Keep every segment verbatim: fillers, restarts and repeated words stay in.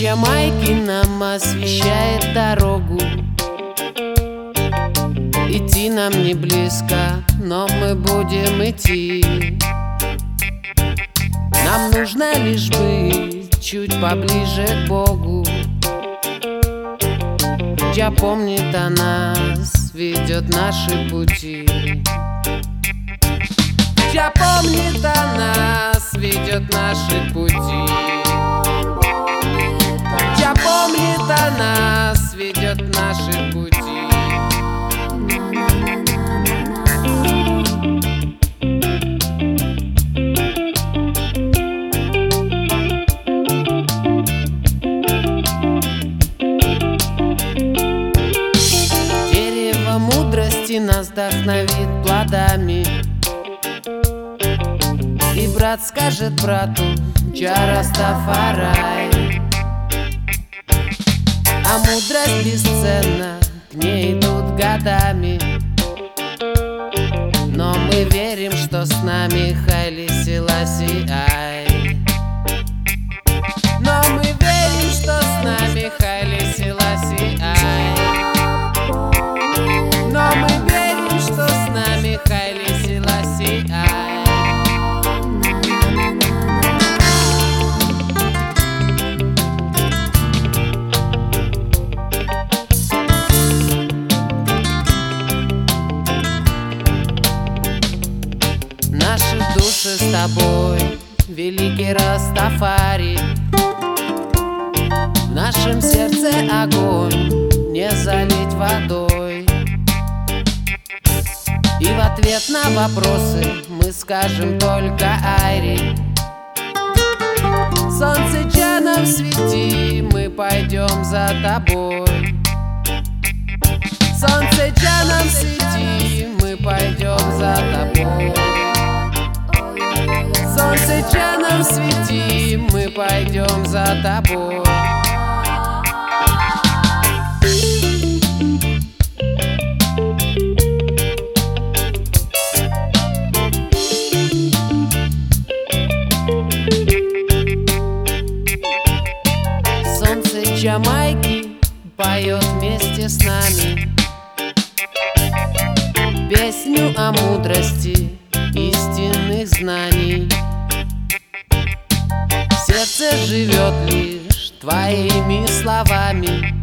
Ямайки нам освещает дорогу. Идти нам не близко, но мы будем идти. Нам нужно лишь быть чуть поближе к Богу. Jah помнит о нас, ведет наши пути. Jah помнит о нас, ведет наши пути. Jah помнит о нас, ведет наши пути. Дерево мудрости нас вдохновит плодами. И брат скажет брату: Jah Rastafari. А мудрость бесценна, к ней идут годами. Но мы верим, что с нами Хайли Селаси Ай. Но мы верим, что с нами Хайли Селаси Ай. Но мы верим, что с нами Хайли Селаси Ай. Наши души с тобой, великий Растафари. В нашем сердце огонь не залить водой. И в ответ на вопросы мы скажем только Айри. Солнце Jah нам свети, мы пойдем за тобой. Солнце Jah нам свети, мы пойдем за тобой. Солнце Jah нам свети, мы пойдем за тобой. Солнце Ямайки поет вместе с нами песню о мудрости истинных знаний. Сердце живет лишь твоими словами.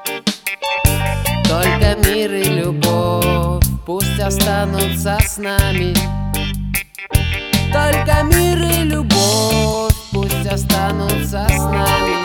Только мир и любовь пусть останутся с нами. Только мир и любовь пусть останутся с нами.